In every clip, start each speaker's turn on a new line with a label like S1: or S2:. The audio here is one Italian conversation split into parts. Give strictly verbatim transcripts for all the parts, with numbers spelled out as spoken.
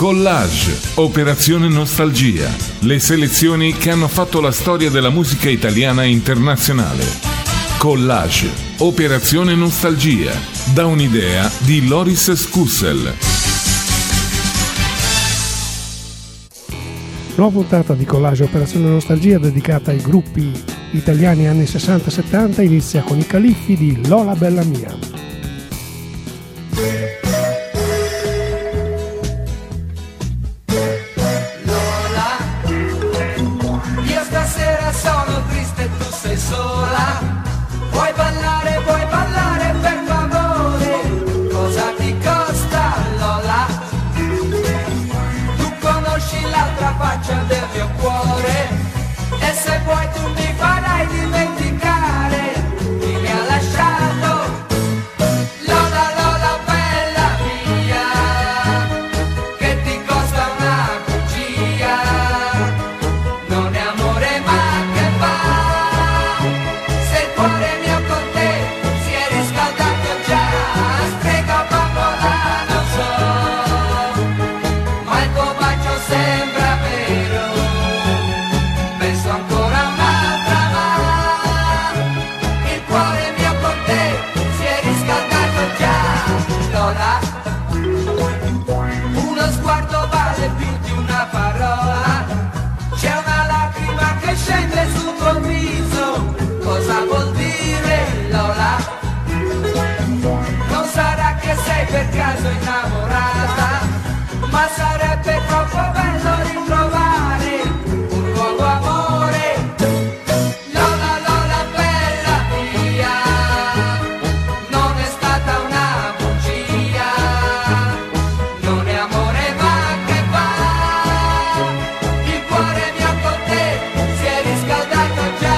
S1: Collage, Operazione Nostalgia, le selezioni che hanno fatto la storia della musica italiana e internazionale. Collage, Operazione Nostalgia, da un'idea di Loris Scussel.
S2: Nuova puntata di Collage, Operazione Nostalgia, dedicata ai gruppi italiani anni sessanta settanta, inizia con i Califfi di Lola Bella Mia.
S3: Sola, vuoi ballare, vuoi ballare per favore, cosa ti costa Lola? Tu conosci l'altra faccia del mio cuore e se vuoi tu mi farai dimenticare chi mi ha lasciato. Lola, Lola bella mia, che ti costa una bugia, non è amore ma che fa. Uno sguardo vale più di una parola, c'è una lacrima che scende sul tuo viso, cosa vuol dire Lola? Non sarà che sei per caso innamorata, ma sarebbe troppo bello ritrovare un nuovo amore. Lola, Lola bella mia, non è stata una bugia, non è amore ma che fa, il cuore mio con te si è riscaldato già.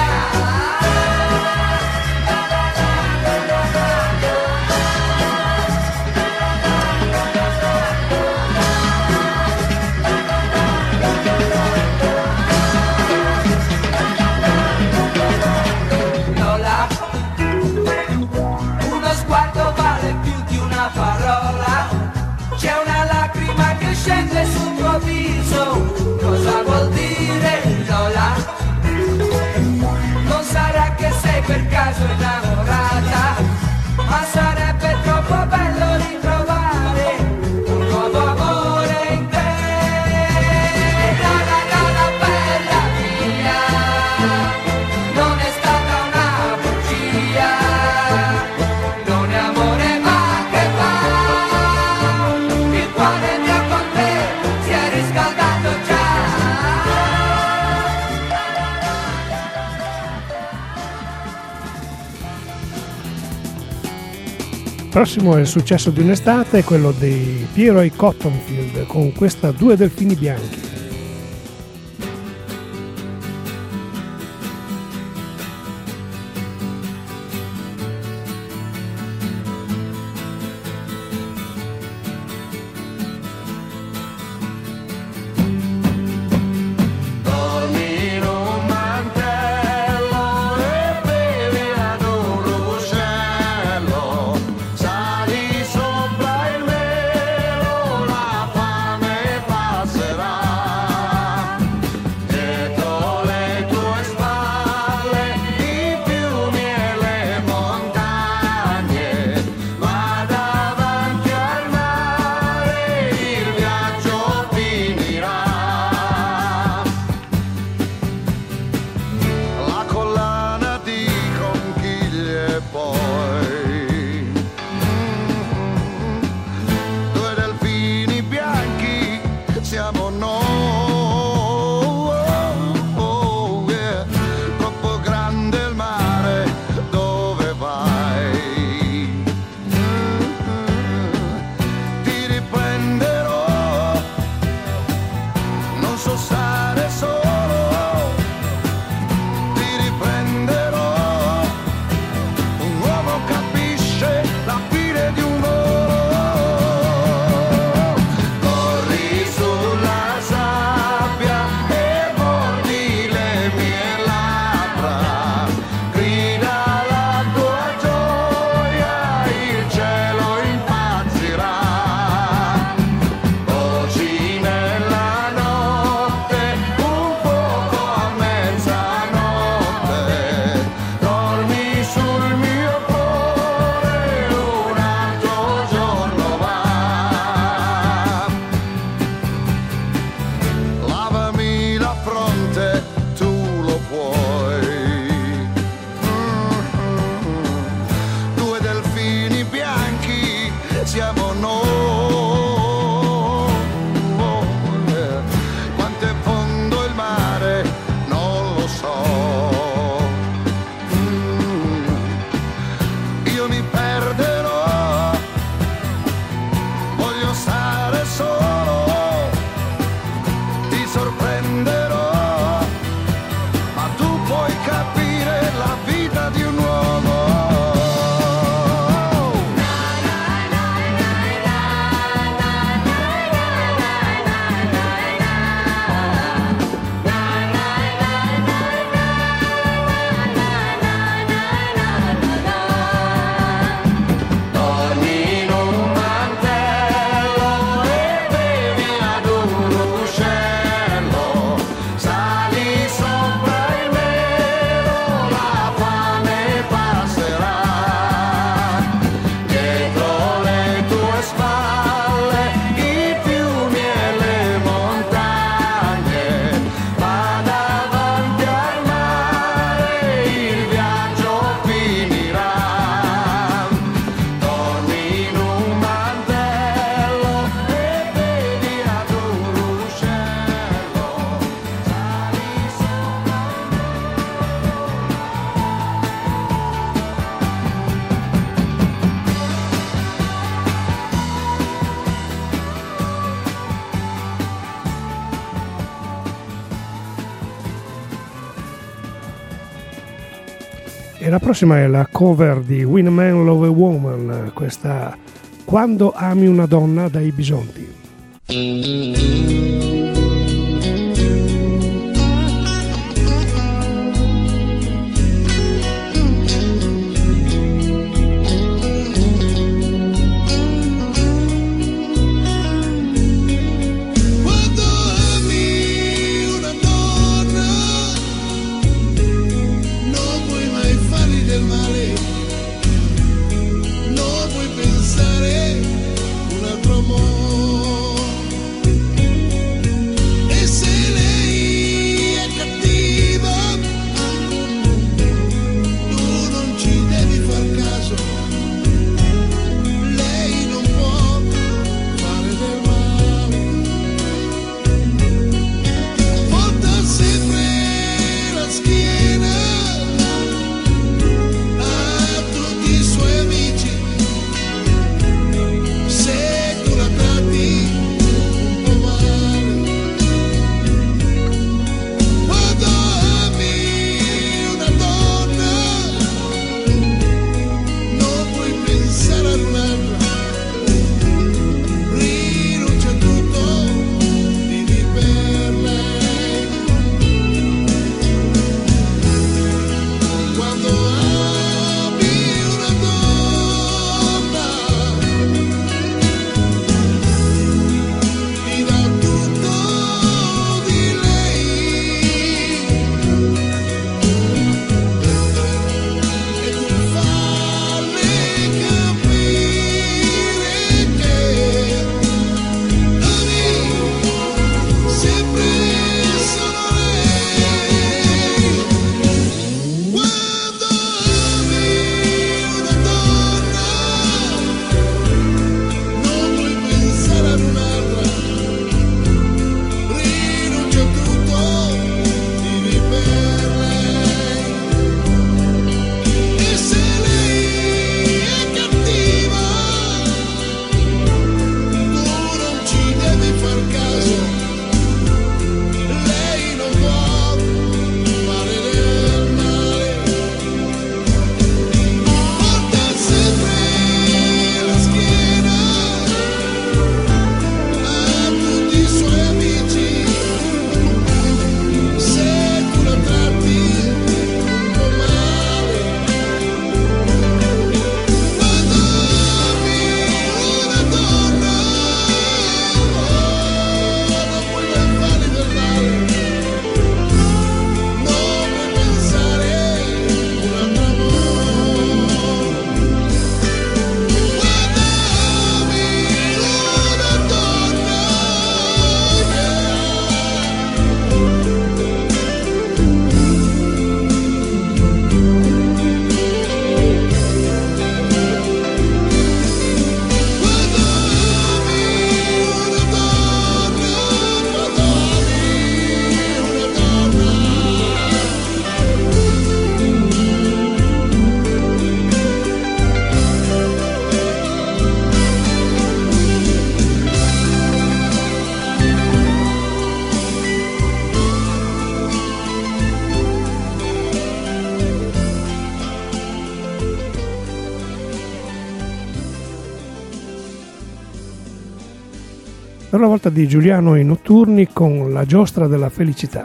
S3: Lola, uno sguardo vale più di una parola, c'è una lacrima che scende sul tuo viso, cosa vuol dire Lola? Non sarà che sei per caso innamorata, ma sarebbe troppo bello ritrovare un nuovo amore in te. Lola, Lola bella mia, non è stata una bugia, non è amore ma che fa, il cuore mio con te si è riscaldato già.
S2: Prossimo è il successo di un'estate, quello di Piero e Cottonfield con questa Due delfini bianchi.
S4: Dormi in un mantello e bevi ad un ruscello, sali sopra il melo, la fame passerà.
S2: E la prossima è la cover di When a Man Love a Woman, questa Quando ami una donna dai Bisonti. Per una volta di Giuliano e i Notturni con La giostra della felicità.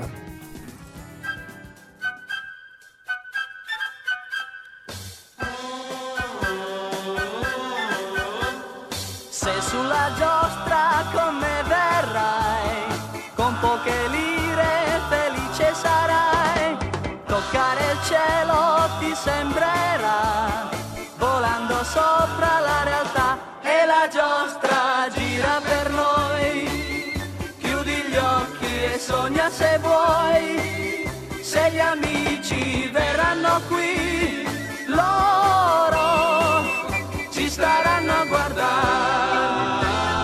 S5: Se sulla giostra con me verrai, con poche lire felice sarai, toccare il cielo ti sembrerà, volando sopra la realtà, e la giostra gira per noi, chiudi gli occhi e sogna se vuoi, se gli amici verranno qui, loro ci staranno a guardare.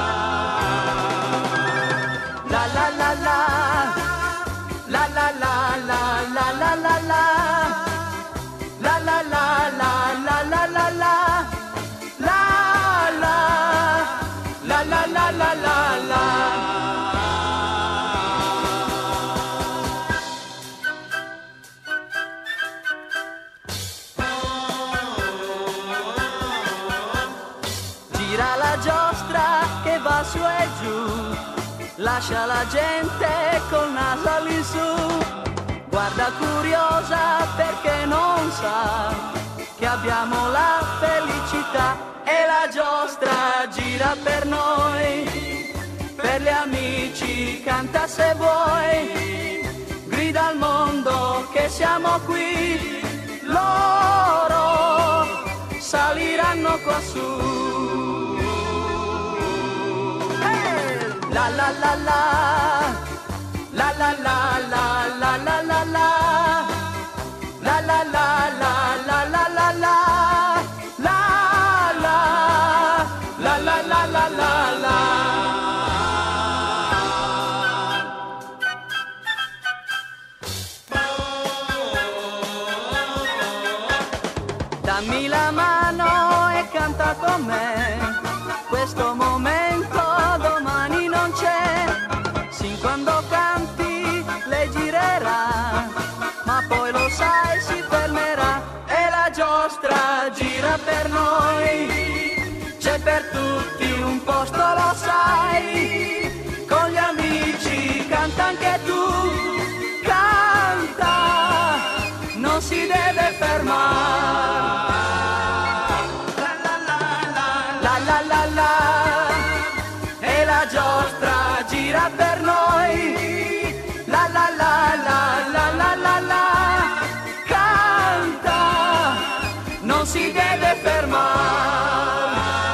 S5: La la la la, la la la la la la la la, la la la la la la la la, la la la la la la la. giù, lascia la gente col naso all'insù, guarda curiosa perché non sa che abbiamo la felicità e la giostra gira per noi, per gli amici canta se vuoi, grida al mondo che siamo qui, loro saliranno quassù. Hey! La la la la, la la la la la la la la, la la la la la la la la, la la la la la la la la. Dammi la mano e canta con me, questo momento domani non c'è, sin quando canti lei girerà, ma poi lo sai si fermerà e la giostra gira per noi, c'è per tutti un posto lo sai, con gli amici canta anche tu, canta, non si deve fermare. E la giostra gira per noi, la la la la la la la la, canta, non si deve fermare.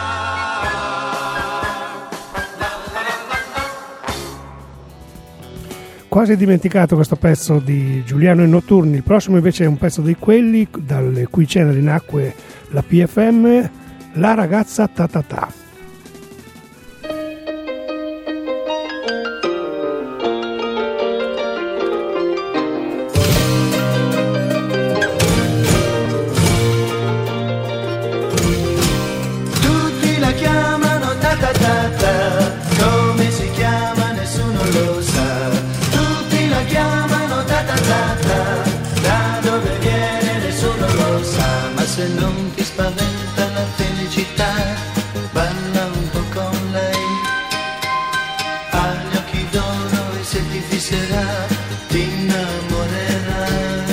S2: Quasi dimenticato questo pezzo di Giuliano e Notturni. Il prossimo invece è un pezzo di quelli dalle cui ceneri nacque la P F M, La ragazza ta ta ta.
S6: Tutti la chiamano ta ta ta ta, come si chiama nessuno lo sa. Tutti la chiamano ta ta ta ta, da dove viene nessuno lo sa. Ma se non ti spaventa la felicità, balla un po' con lei. Ha gli occhi d'oro e se ti fisserà ti innamorerai.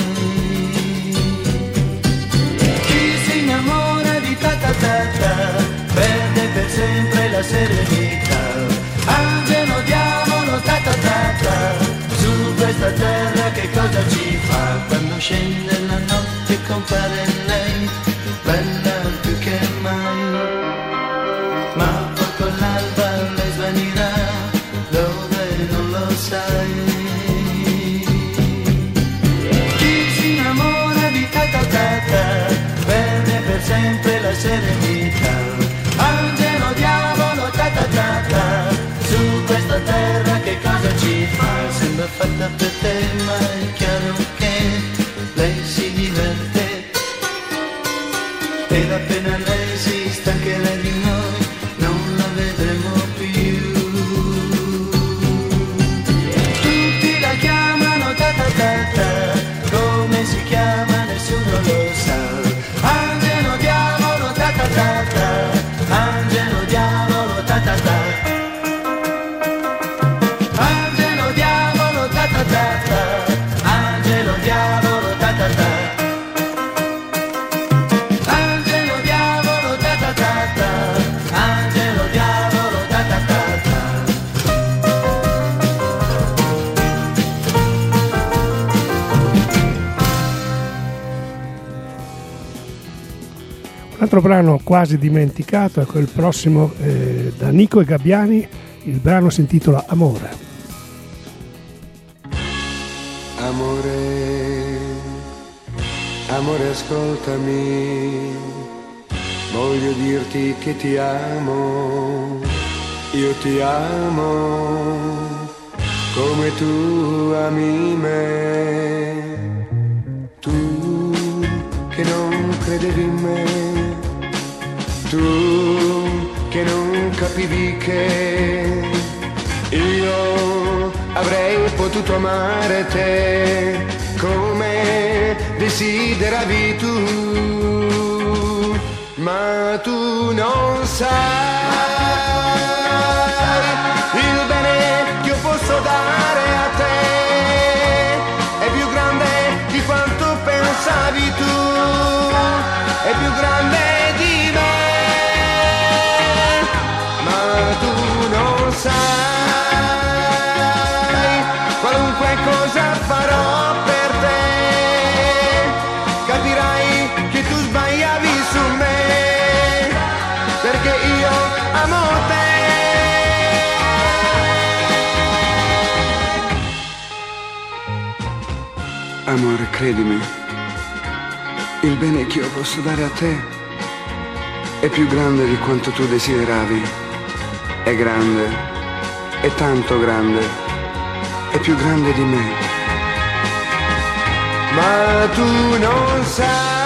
S6: Chi si innamora di ta ta ta ta perde per sempre la serenità. Angelo, diavolo, ta ta ta ta, su questa terra che cosa ci fa? Quando scende la notte compare lei, bella più che mai. Ma poi con l'alba lei svanirà, dove non lo sai. Chi si innamora di ta ta ta ta perde per sempre la serenità. Angelo, diavolo, ta ta ta ta, su questa terra che cosa ci fa? Sembra fatta per te, ma è chiaro che lei si diverte. Ed appena lei si stancherà di noi, non la vedremo più. Tutti la chiamano ta ta ta ta, come si chiama nessuno lo sa. Angelo, diavolo, ta ta ta ta, angelo, diavolo, ta ta ta. Angelo, diavolo, ta ta ta ta, angelo, diavolo, ta ta ta. Angelo, diavolo, ta ta ta ta, angelo, diavolo, ta ta ta ta.
S2: Un altro brano quasi dimenticato è quel prossimo eh, da Nico e Gabbiani. Il brano si intitola Amore.
S7: Amore, amore ascoltami, voglio dirti che ti amo, io ti amo, come tu ami me, tu che non credevi in me, tu che non capivi che io avrei potuto amare te come desideravi tu, ma tu non sai il bene che io posso dare a te è più grande di quanto pensavi tu, è più grande di me, ma tu non sai qualunque cosa farò per te, capirai che tu sbagliavi su me, perché io amo te. Amore, credimi, il bene che io posso dare a te è più grande di quanto tu desideravi, è grande, è tanto grande, è più grande di me, ma tu non sai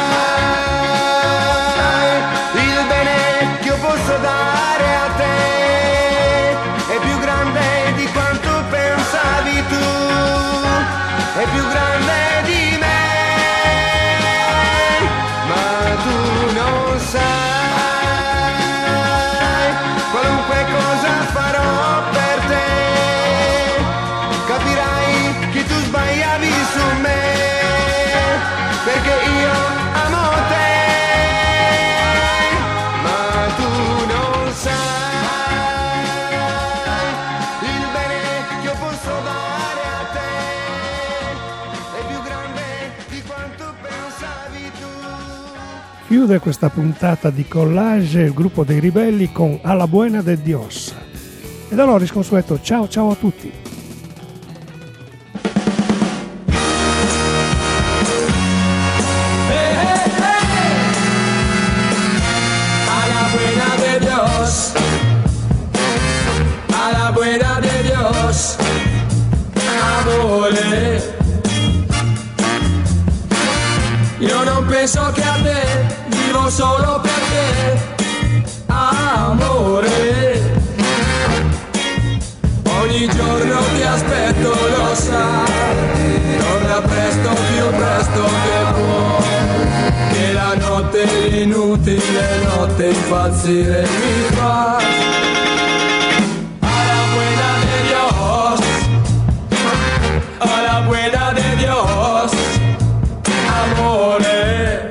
S7: il bene che io posso dare a te è più grande di quanto pensavi tu, è più grande di me, ma tu non sai qualunque cosa farò per te, capirai che tu sbagliavi su me, perché io amo te, ma tu non sai il bene che io posso dare a te è più grande di quanto pensavi tu.
S2: Chiude questa puntata di Collage il gruppo dei Ribelli con A la buena de Dios. E da Loris consueto ciao ciao a tutti.
S3: A la buena de Dios, a la buena de Dios, amore. Io non penso che a te, vivo solo per te, amore. Ogni giorno ti aspetto, lo sai, torna presto, più presto che puoi, che la notte inutile notte impazzire mi fa. A la buena de Dios, a la buena de Dios, amore.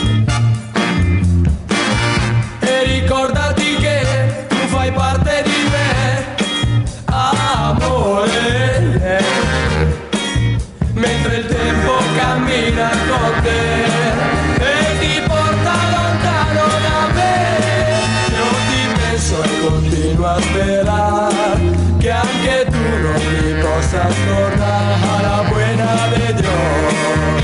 S3: E ricordati che tu fai parte di me, amore. Mentre il tempo cammina con te e ti porta lontano da me, io ti penso e continuo a sperare che anche tu non mi possa tornare. A la buena de Dios.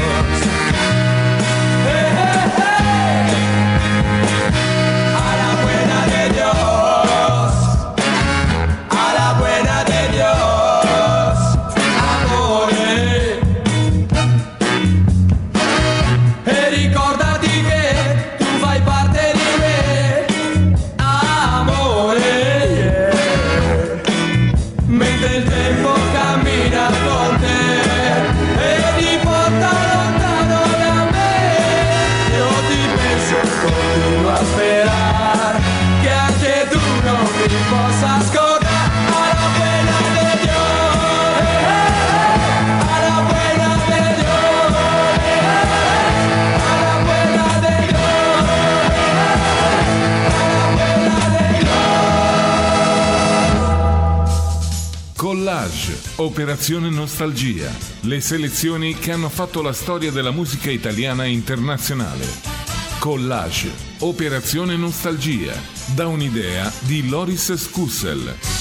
S1: Collage, Operazione Nostalgia, le selezioni che hanno fatto la storia della musica italiana e internazionale. Collage, Operazione Nostalgia, da un'idea di Loris Scussel.